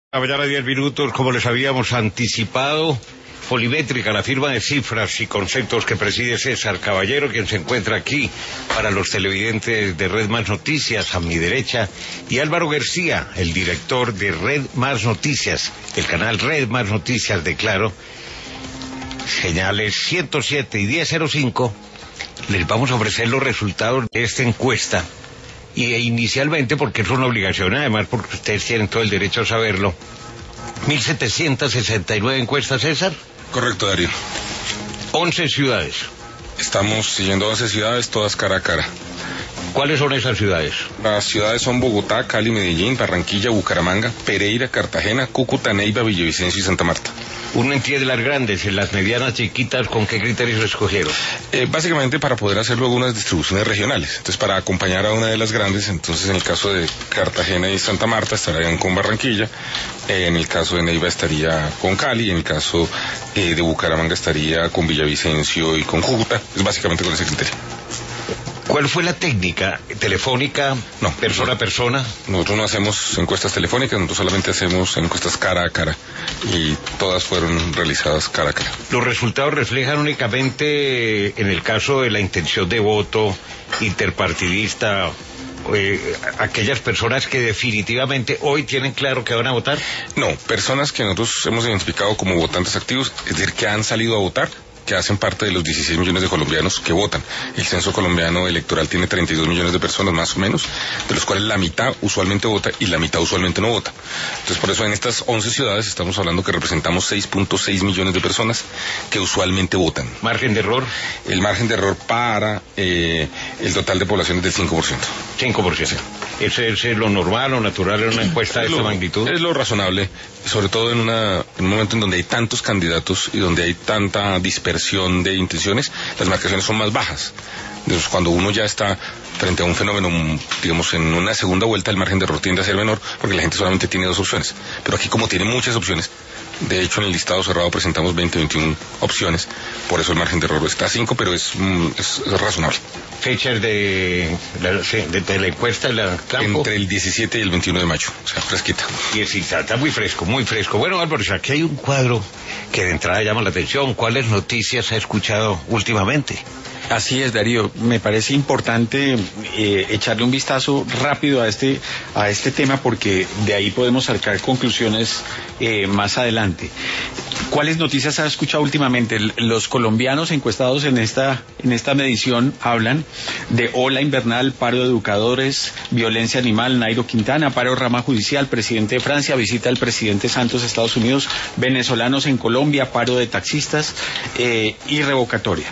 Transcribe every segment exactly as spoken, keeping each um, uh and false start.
A mañana diez minutos, como les habíamos anticipado, Polimétrica, la firma de cifras y conceptos que preside César Caballero, quien se encuentra aquí para los televidentes de Red Más Noticias, a mi derecha, y Álvaro García, el director de Red Más Noticias, el canal Red Más Noticias de Claro, señales ciento siete y diez cero cinco, les vamos a ofrecer los resultados de esta encuesta. Y inicialmente, porque es una obligación, además porque ustedes tienen todo el derecho a saberlo, mil setecientas sesenta y nueve encuestas, César. Correcto, Darío. once ciudades. Estamos siguiendo once ciudades, todas cara a cara. ¿Cuáles son esas ciudades? Las ciudades son Bogotá, Cali, Medellín, Barranquilla, Bucaramanga, Pereira, Cartagena, Cúcuta, Neiva, Villavicencio y Santa Marta. Uno entiende las grandes, en las medianas, chiquitas, ¿con qué criterios escogieron? Eh, básicamente para poder hacer luego unas distribuciones regionales. Entonces, para acompañar a una de las grandes, entonces en el caso de Cartagena y Santa Marta estarían con Barranquilla, eh, en el caso de Neiva estaría con Cali, y en el caso eh, de Bucaramanga estaría con Villavicencio y con Cúcuta. Es básicamente con ese criterio. ¿Cuál fue la técnica? ¿Telefónica? No. ¿Persona a persona? Nosotros no hacemos encuestas telefónicas, nosotros solamente hacemos encuestas cara a cara, y todas fueron realizadas cara a cara. Los resultados reflejan únicamente, en el caso de la intención de voto interpartidista, eh, aquellas personas que definitivamente hoy tienen claro que van a votar. No, personas que nosotros hemos identificado como votantes activos, es decir, que han salido a votar, que hacen parte de los dieciséis millones de colombianos que votan. El censo colombiano electoral tiene treinta y dos millones de personas más o menos, de los cuales la mitad usualmente vota y la mitad usualmente no vota. Entonces, por eso en estas once ciudades estamos hablando que representamos seis punto seis millones de personas que usualmente votan. ¿Margen de error? El margen de error para eh, el total de población es del cinco por ciento. cinco por ciento. Sí. ¿Ese es lo normal o natural en una encuesta de esta magnitud? Es lo razonable, sobre todo en, una, en un momento en donde hay tantos candidatos y donde hay tanta dispersión de intenciones, las marcaciones son más bajas. Entonces, cuando uno ya está frente a un fenómeno, digamos, en una segunda vuelta, el margen de error tiende a ser menor, porque la gente solamente tiene dos opciones. Pero aquí, como tiene muchas opciones, de hecho en el listado cerrado presentamos veinte, veintiuna opciones, por eso el margen de error está a cinco, pero es, es, es razonable. Fechas de la, de, de la encuesta de la campo. Entre el diecisiete y el veintiuno de mayo, o sea, fresquita. Y es, está muy fresco, muy fresco. Bueno, Álvaro, aquí hay un cuadro que de entrada llama la atención. ¿Cuáles noticias ha escuchado últimamente? Así es, Darío. Me parece importante eh, echarle un vistazo rápido a este a este tema, porque de ahí podemos sacar conclusiones eh, más adelante. ¿Cuáles noticias ha escuchado últimamente? Los colombianos encuestados en esta en esta medición hablan de ola invernal, paro de educadores, violencia animal, Nairo Quintana, paro rama judicial, presidente de Francia, visita al presidente Santos a Estados Unidos, venezolanos en Colombia, paro de taxistas eh, y revocatoria.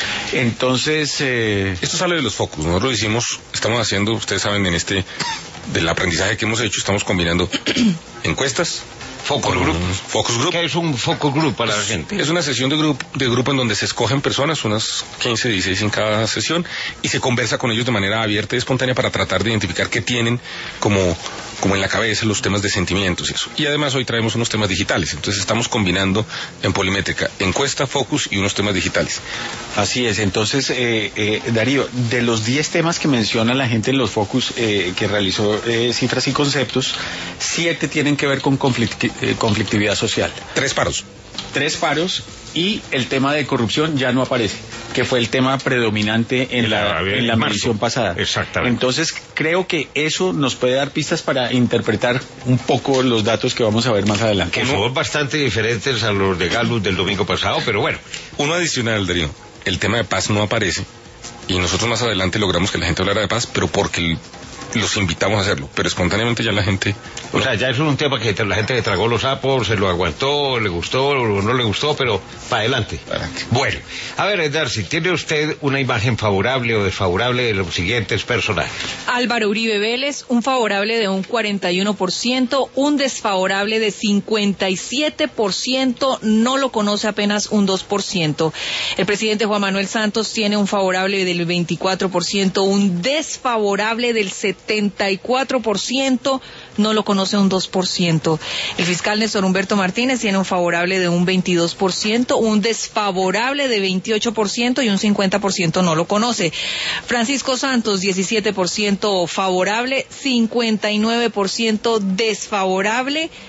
Entonces, eh... esto sale de los focus. Nosotros lo hicimos, estamos haciendo, ustedes saben, en este, del aprendizaje que hemos hecho, estamos combinando encuestas, focus group. Focus group. ¿Qué es un focus group para la gente? Es una sesión de grupo, de grupo en donde se escogen personas, unas quince, dieciséis en cada sesión, y se conversa con ellos de manera abierta y espontánea para tratar de identificar qué tienen como, como en la cabeza los temas de sentimientos y eso. Y además hoy traemos unos temas digitales, entonces estamos combinando en Polimétrica encuesta, focus y unos temas digitales. Así es. Entonces, eh, eh, Darío, de los diez temas que menciona la gente en los focus eh, que realizó eh, cifras y conceptos, siete tienen que ver con conflicti eh, conflictividad social. Tres paros. Tres paros, y el tema de corrupción ya no aparece, que fue el tema predominante en la, en la medición pasada. Exactamente. Entonces, creo que eso nos puede dar pistas para interpretar un poco los datos que vamos a ver más adelante. Que son bastante diferentes a los de Gallup del domingo pasado, pero bueno. Uno adicional, Darío, el tema de paz no aparece, y nosotros más adelante logramos que la gente hablara de paz, pero porque el los invitamos a hacerlo, pero espontáneamente ya la gente... O sea, ya es un tema que la gente le tragó los sapos, se lo aguantó, le gustó o no le gustó, pero para adelante. adelante. Bueno, a ver, Darcy, ¿tiene usted una imagen favorable o desfavorable de los siguientes personajes? Álvaro Uribe Vélez, un favorable de un cuarenta y uno por ciento, un desfavorable de cincuenta y siete por ciento, no lo conoce apenas un dos por ciento. El presidente Juan Manuel Santos tiene un favorable del veinticuatro por ciento, un desfavorable del setenta y cuatro por ciento, no lo conoce un dos por ciento. El fiscal Néstor Humberto Martínez tiene un favorable de un veintidós por ciento, un desfavorable de veintiocho por ciento y un cincuenta por ciento no lo conoce. Francisco Santos, diecisiete por ciento favorable, cincuenta y nueve por ciento desfavorable,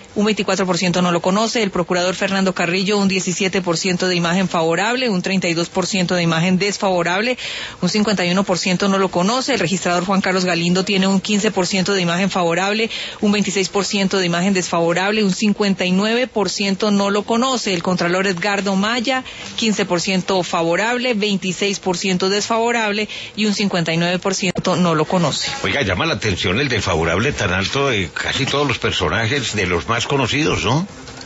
un veinticuatro por ciento no lo conoce. El procurador Fernando Carrillo, un diecisiete por ciento de imagen favorable, un treinta y dos por ciento de imagen desfavorable, un cincuenta y uno por ciento no lo conoce. El registrador Juan Carlos Galindo tiene un quince por ciento de imagen favorable, un veintiséis por ciento de imagen desfavorable, un cincuenta y nueve por ciento no lo conoce. El contralor Edgardo Maya, quince por ciento favorable, veintiséis por ciento desfavorable y un cincuenta y nueve por ciento no lo conoce. Oiga, llama la atención el desfavorable tan alto de casi todos los personajes, de los más conocidos, ¿no?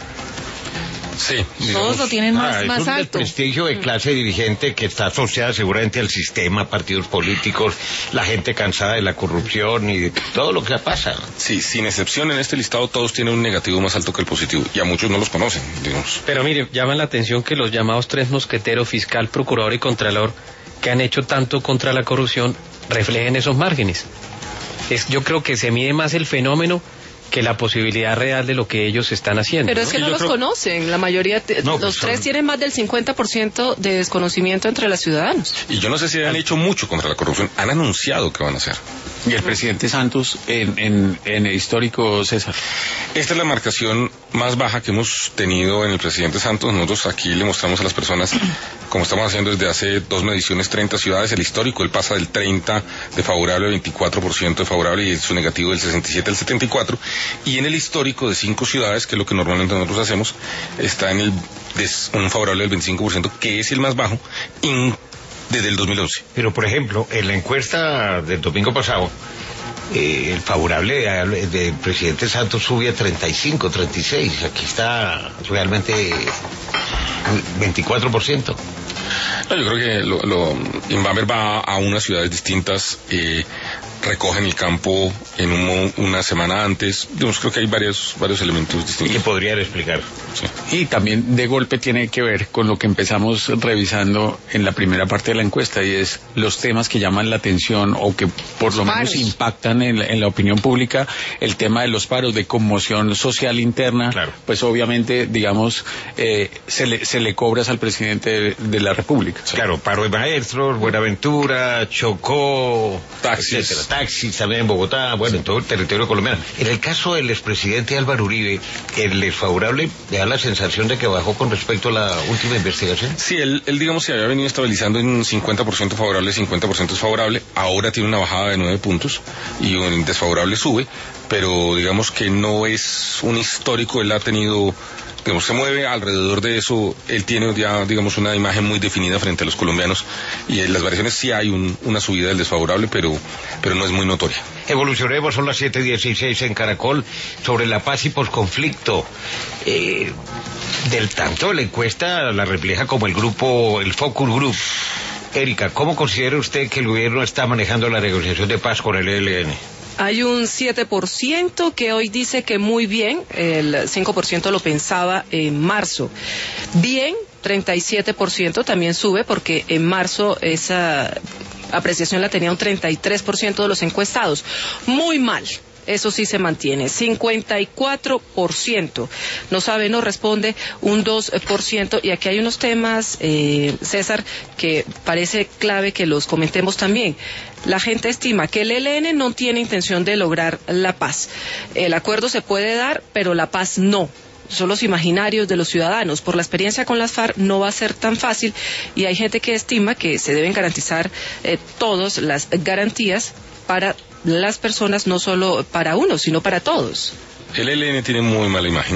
Sí, digamos, todos lo tienen más, ah, más es un alto. prestigio de clase dirigente que está asociada seguramente al sistema, partidos políticos, la gente cansada de la corrupción y de todo lo que pasa. Sí, sin excepción en este listado todos tienen un negativo más alto que el positivo y a muchos no los conocen, digamos. Pero mire, llama la atención que los llamados tres mosqueteros, fiscal, procurador y contralor, que han hecho tanto contra la corrupción, reflejen esos márgenes. Es, yo creo que se mide más el fenómeno que la posibilidad real de lo que ellos están haciendo. Pero es que no, no los creo... conocen, la mayoría, te... no, los pues tres son... tienen más del cincuenta por ciento de desconocimiento entre los ciudadanos. Y yo no sé si han hecho mucho contra la corrupción, han anunciado que van a hacer. Y el presidente Santos en, en, en el histórico, César. Esta es la marcación más baja que hemos tenido en el presidente Santos. Nosotros aquí le mostramos a las personas, como estamos haciendo desde hace dos mediciones, treinta ciudades, el histórico, él pasa del treinta de favorable al veinticuatro por ciento de favorable y su negativo del sesenta y siete al setenta y cuatro. Y en el histórico de cinco ciudades, que es lo que normalmente nosotros hacemos, está en el des, un favorable del veinticinco por ciento, que es el más bajo, in, desde el dos mil once. Pero, por ejemplo, en la encuesta del domingo pasado, eh, el favorable del de presidente Santos sube a treinta y cinco, treinta y seis. Aquí está realmente veinticuatro por ciento. No, yo creo que lo, lo, Inbamber va a unas ciudades distintas, eh, recogen el campo en un, una semana antes. Digamos, creo que hay varios varios elementos distintos. ¿Qué podrían explicar? Sí. Y también de golpe tiene que ver con lo que empezamos revisando en la primera parte de la encuesta, y es los temas que llaman la atención o que por lo menos impactan en la, en la opinión pública. El tema de los paros, de conmoción social interna, claro. Pues obviamente, digamos, eh, se, le, se le cobras al presidente de, de la República. Sí. Claro, paro de maestros, Buenaventura, Chocó, taxis. etcétera. Taxis también en Bogotá, bueno, en todo el territorio colombiano. En el caso del expresidente Álvaro Uribe, el desfavorable le da la sensación de que bajó con respecto a la última investigación. Sí, él, él digamos se había venido estabilizando en cincuenta por ciento favorable, cincuenta por ciento desfavorable, ahora tiene una bajada de nueve puntos y un desfavorable sube, pero digamos que no es un histórico, él ha tenido... Digamos, se mueve alrededor de eso, él tiene ya, digamos, una imagen muy definida frente a los colombianos, y en las variaciones sí hay un, una subida del desfavorable, pero, pero no es muy notoria. Evolucionemos, son las siete dieciséis en Caracol, sobre la paz y posconflicto. Eh, del tanto, la encuesta la refleja como el grupo, el Focus Group. Erika, ¿cómo considera usted que el gobierno está manejando la negociación de paz con el E L N? Hay un siete por ciento que hoy dice que muy bien, el cinco por ciento lo pensaba en marzo. Bien, treinta y siete por ciento también sube porque en marzo esa apreciación la tenía un treinta y tres por ciento de los encuestados. Muy mal. Eso sí se mantiene, cincuenta y cuatro por ciento. No sabe, no responde, un dos por ciento. Y aquí hay unos temas, eh, César, que parece clave que los comentemos también. La gente estima que el E L N no tiene intención de lograr la paz. El acuerdo se puede dar, pero la paz no. Son los imaginarios de los ciudadanos. Por la experiencia con las FARC no va a ser tan fácil, y hay gente que estima que se deben garantizar eh, todas las garantías para las personas, no solo para uno, sino para todos. El E L N tiene muy mala imagen.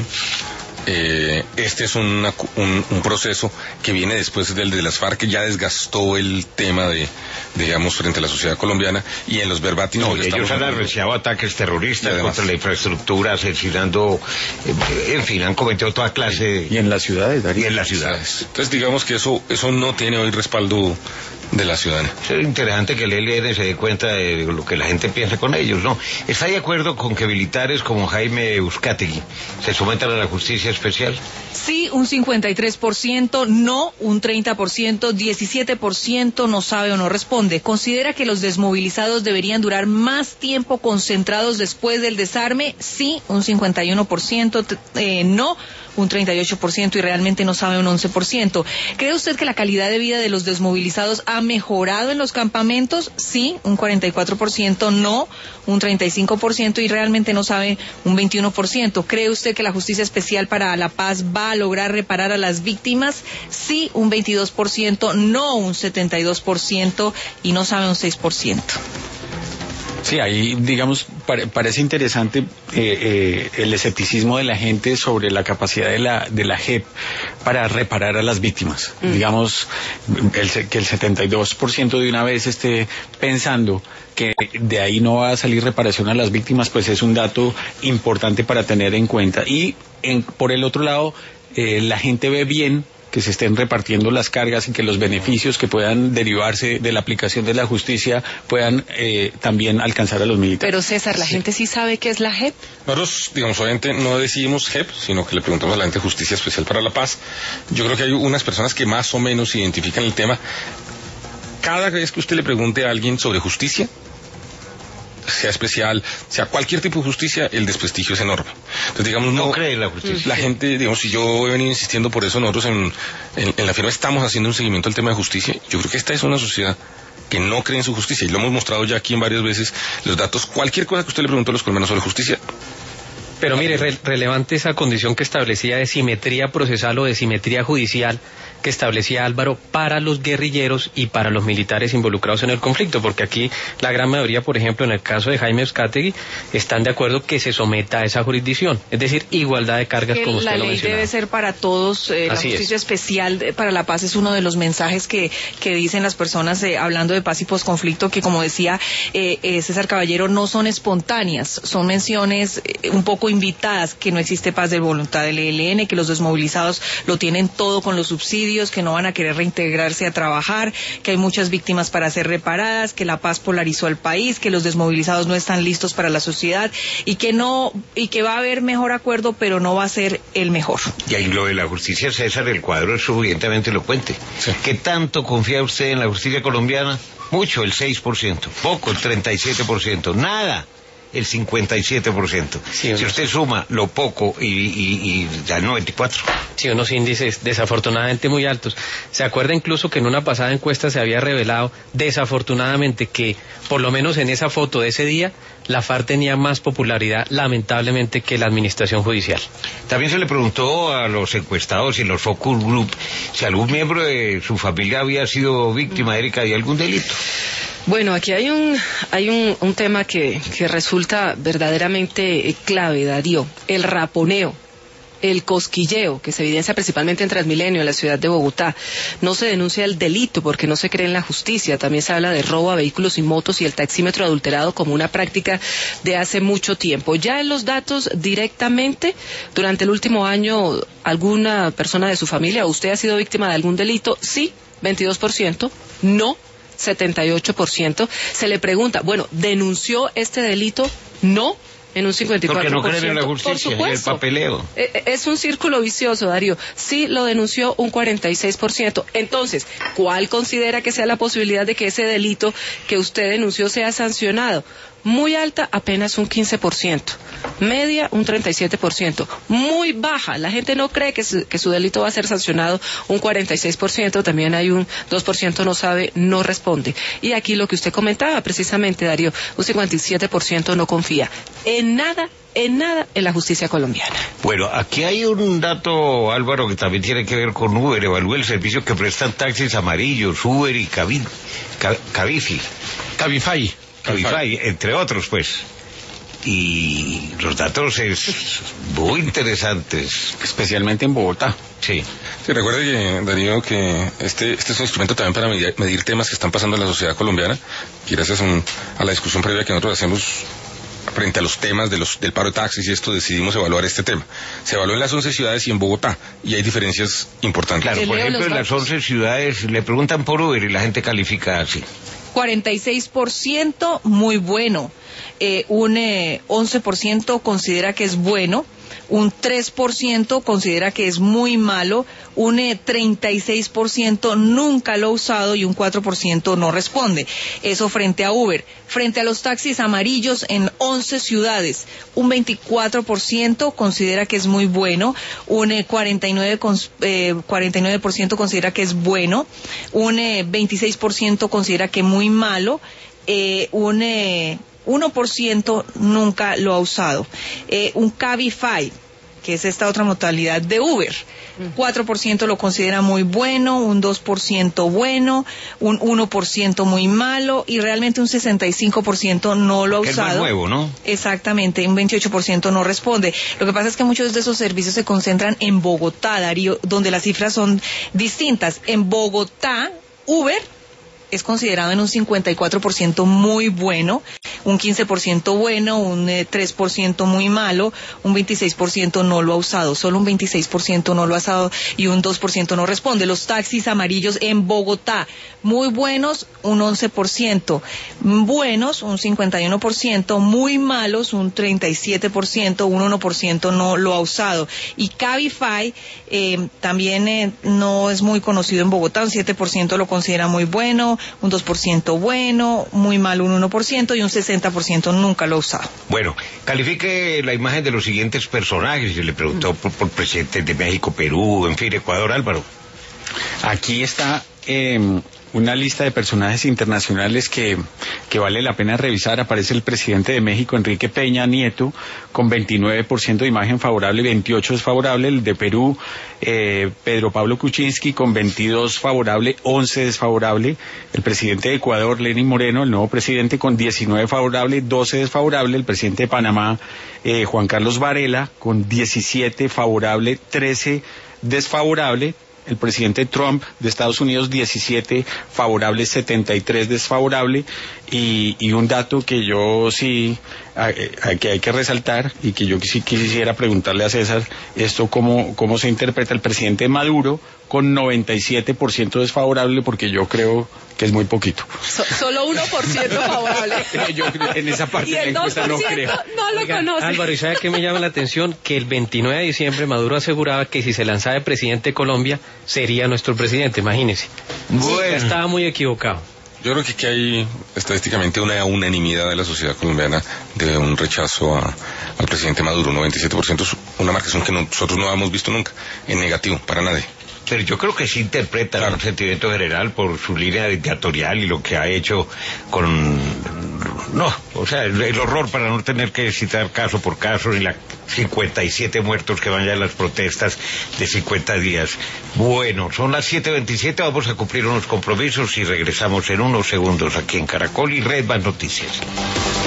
Eh, este es una, un, un proceso que viene después del de las FARC, que ya desgastó el tema de, digamos, frente a la sociedad colombiana, y en los verbatim. No, ellos han arreciado ataques terroristas contra la infraestructura, asesinando, eh, en fin, han cometido toda clase. Y en las ciudades, Darío. Y en las ciudades. Entonces, digamos que eso, eso no tiene hoy respaldo de la ciudadanía. Es interesante que el E L N se dé cuenta de lo que la gente piensa con ellos, ¿no? ¿Está de acuerdo con que militares como Jaime Euskategui se sometan a la justicia especial? Sí, un cincuenta y tres por ciento, no, un treinta por ciento, diecisiete por ciento no sabe o no responde. Considera que los desmovilizados deberían durar más tiempo concentrados después del desarme. Sí, un cincuenta y uno por ciento, eh, no, un treinta y ocho por ciento, y realmente no sabe un once por ciento. ¿Cree usted que la calidad de vida de los desmovilizados ha ha mejorado en los campamentos? Sí, un cuarenta y cuatro por ciento, no, un treinta y cinco por ciento y realmente no sabe un veintiuno por ciento. ¿Cree usted que la Justicia Especial para la Paz va a lograr reparar a las víctimas? Sí, un veintidós por ciento, no, un setenta y dos por ciento y no sabe un seis por ciento. Sí, ahí, digamos, pare, parece interesante eh, eh, el escepticismo de la gente sobre la capacidad de la de la J E P para reparar a las víctimas. Mm. Digamos, el, que el setenta y dos por ciento de una vez esté pensando que de ahí no va a salir reparación a las víctimas, pues es un dato importante para tener en cuenta. Y en, por el otro lado, eh, la gente ve bien que se estén repartiendo las cargas y que los beneficios que puedan derivarse de la aplicación de la justicia puedan eh, también alcanzar a los militares. Pero César, ¿la sí. gente sí sabe qué es la J E P? Nosotros, digamos, obviamente no decidimos J E P, sino que le preguntamos a la gente de Justicia Especial para la Paz. Yo creo que hay unas personas que más o menos identifican el tema. Cada vez que usted le pregunte a alguien sobre justicia, sea especial, sea cualquier tipo de justicia, el desprestigio es enorme. Entonces, digamos, no, no cree en la justicia. La gente, digamos, si yo he venido insistiendo por eso, nosotros en, en, en la firma estamos haciendo un seguimiento al tema de justicia. Yo creo que esta es una sociedad que no cree en su justicia, y lo hemos mostrado ya aquí en varias veces, los datos, cualquier cosa que usted le preguntó a los colombianos sobre justicia. Pero mire, re relevante esa condición que establecía de simetría procesal o de simetría judicial que establecía Álvaro para los guerrilleros y para los militares involucrados en el conflicto, porque aquí la gran mayoría, por ejemplo, en el caso de Jaime Uzcategui, están de acuerdo que se someta a esa jurisdicción, es decir, igualdad de cargas, que como usted lo mencionaba. La ley debe ser para todos, eh, la Justicia es. Especial para la Paz es uno de los mensajes que, que dicen las personas eh, hablando de paz y posconflicto, que como decía eh, eh, César Caballero, no son espontáneas, son menciones eh, un poco invitadas, que no existe paz de voluntad del E L N, que los desmovilizados lo tienen todo con los subsidios, que no van a querer reintegrarse a trabajar, que hay muchas víctimas para ser reparadas, que la paz polarizó al país, que los desmovilizados no están listos para la sociedad y que no y que va a haber mejor acuerdo, pero no va a ser el mejor. Y ahí lo de la justicia, César, el cuadro es suficientemente elocuente. Sí. ¿Qué tanto confía usted en la justicia colombiana? Mucho, el seis por ciento. Poco, el treinta y siete por ciento. Nada, el cincuenta y siete por ciento. Sí, si usted suma lo poco y, y, y ya noventa y cuatro. Sí, unos índices desafortunadamente muy altos. Se acuerda incluso que en una pasada encuesta se había revelado desafortunadamente que, por lo menos en esa foto de ese día, la FARC tenía más popularidad, lamentablemente, que la administración judicial. También se le preguntó a los encuestados y los focus group si algún miembro de su familia había sido víctima, Erika, de algún delito. Bueno, aquí hay un hay un, un tema que, que resulta verdaderamente clave, Darío, el raponeo. El cosquilleo, que se evidencia principalmente en Transmilenio, en la ciudad de Bogotá. No se denuncia el delito porque no se cree en la justicia. También se habla de robo a vehículos y motos y el taxímetro adulterado como una práctica de hace mucho tiempo. Ya en los datos directamente, durante el último año, ¿alguna persona de su familia o usted ha sido víctima de algún delito? Sí, veintidós por ciento. No, setenta y ocho por ciento. Se le pregunta, bueno, ¿denunció este delito? No. En un cincuenta y cuatro por ciento. Porque no creen en la justicia, por y el papeleo. Es un círculo vicioso, Darío. Sí lo denunció un cuarenta y seis por ciento. Entonces, ¿cuál considera que sea la posibilidad de que ese delito que usted denunció sea sancionado? Muy alta, apenas un quince por ciento. Media, un treinta y siete por ciento. Muy baja, la gente no cree que su, que su delito va a ser sancionado, un cuarenta y seis por ciento. También hay un dos por ciento no sabe, no responde. Y aquí lo que usted comentaba precisamente, Darío, un cincuenta y siete por ciento no confía en nada, en nada en la justicia colombiana. Bueno, aquí hay un dato, Álvaro, que también tiene que ver con Uber. Evalúa el servicio que prestan taxis amarillos, Uber y Cabi, Cabify. Cabify. Cabify, entre otros, pues. Y los datos es muy interesantes. Especialmente en Bogotá. Sí. Sí, recuerde que, Darío, que este, este es un instrumento también para medir, medir temas que están pasando en la sociedad colombiana, y gracias a, un, a la discusión previa que nosotros hacemos frente a los temas de los, del paro de taxis y esto, decidimos evaluar este tema. Se evaluó en las once ciudades y en Bogotá, y hay diferencias importantes. Claro, por ejemplo, en las once ciudades le preguntan por Uber y la gente califica así. cuarenta y seis por ciento muy bueno, eh, un eh, once por ciento considera que es bueno, un tres por ciento considera que es muy malo, un eh, treinta y seis por ciento nunca lo ha usado y un cuatro por ciento no responde. Eso frente a Uber. Frente a los taxis amarillos en once ciudades, un veinticuatro por ciento considera que es muy bueno, un eh, cuarenta y nueve por ciento, eh, cuarenta y nueve por ciento considera que es bueno, un eh, veintiséis por ciento considera que muy malo, eh, un eh, uno por ciento nunca lo ha usado. Eh, un Cabify, que es esta otra modalidad de Uber, cuatro por ciento lo considera muy bueno, un dos por ciento bueno, un uno por ciento muy malo y realmente un sesenta y cinco por ciento no lo ha que usado. Es más nuevo, ¿no? Exactamente, un veintiocho por ciento no responde. Lo que pasa es que muchos de esos servicios se concentran en Bogotá, Darío, donde las cifras son distintas. En Bogotá, Uber es considerado en un cincuenta y cuatro por ciento muy bueno, un quince por ciento bueno, un eh, tres por ciento muy malo, un veintiséis por ciento no lo ha usado, solo un veintiséis por ciento no lo ha usado y un dos por ciento no responde. Los taxis amarillos en Bogotá, muy buenos, un once por ciento, buenos, un cincuenta y uno por ciento, muy malos, un treinta y siete por ciento, un uno por ciento no lo ha usado. Y Cabify eh, también eh, no es muy conocido en Bogotá, un siete por ciento lo considera muy bueno, un dos por ciento bueno, muy mal un uno por ciento y un sesenta por ciento nunca lo ha usado. Bueno, califique la imagen de los siguientes personajes. Se le preguntó por, por presidentes de México, Perú, en fin, Ecuador, Álvaro. Aquí está eh, una lista de personajes internacionales que, que vale la pena revisar. Aparece el presidente de México, Enrique Peña Nieto, con veintinueve por ciento de imagen favorable, veintiocho desfavorable. El de Perú, eh, Pedro Pablo Kuczynski, con veintidós favorable, once desfavorable. El presidente de Ecuador, Lenín Moreno, el nuevo presidente, con diecinueve favorable, doce desfavorable. El presidente de Panamá, eh, Juan Carlos Varela, con diecisiete favorable, trece desfavorable. El presidente Trump de Estados Unidos, diecisiete favorable, setenta y tres desfavorable, y, y un dato que yo sí, a, a, que hay que resaltar, y que yo sí quisiera preguntarle a César, esto cómo, cómo se interpreta el presidente Maduro, con noventa y siete por ciento desfavorable, porque yo creo que es muy poquito. So, solo uno por ciento favorable. Yo en esa parte de la encuesta no creo. No lo Oiga, conoce. Álvaro, ¿y sabe qué me llama la atención? Que el veintinueve de diciembre Maduro aseguraba que si se lanzaba de presidente de Colombia, sería nuestro presidente, imagínese. Bueno. Estaba muy equivocado. Yo creo que aquí hay estadísticamente una unanimidad de la sociedad colombiana de un rechazo a, al presidente Maduro. noventa y siete por ciento es una marcación que nosotros no hemos visto nunca, en negativo, para nadie. Pero yo creo que sí interpreta claro. Un sentimiento general por su línea dictatorial y lo que ha hecho con... No, o sea, el, el horror, para no tener que citar caso por caso, ni la cincuenta y siete muertos que van ya en las protestas de cincuenta días. Bueno, son las siete veintisiete, vamos a cumplir unos compromisos y regresamos en unos segundos aquí en Caracol y Red Más Noticias.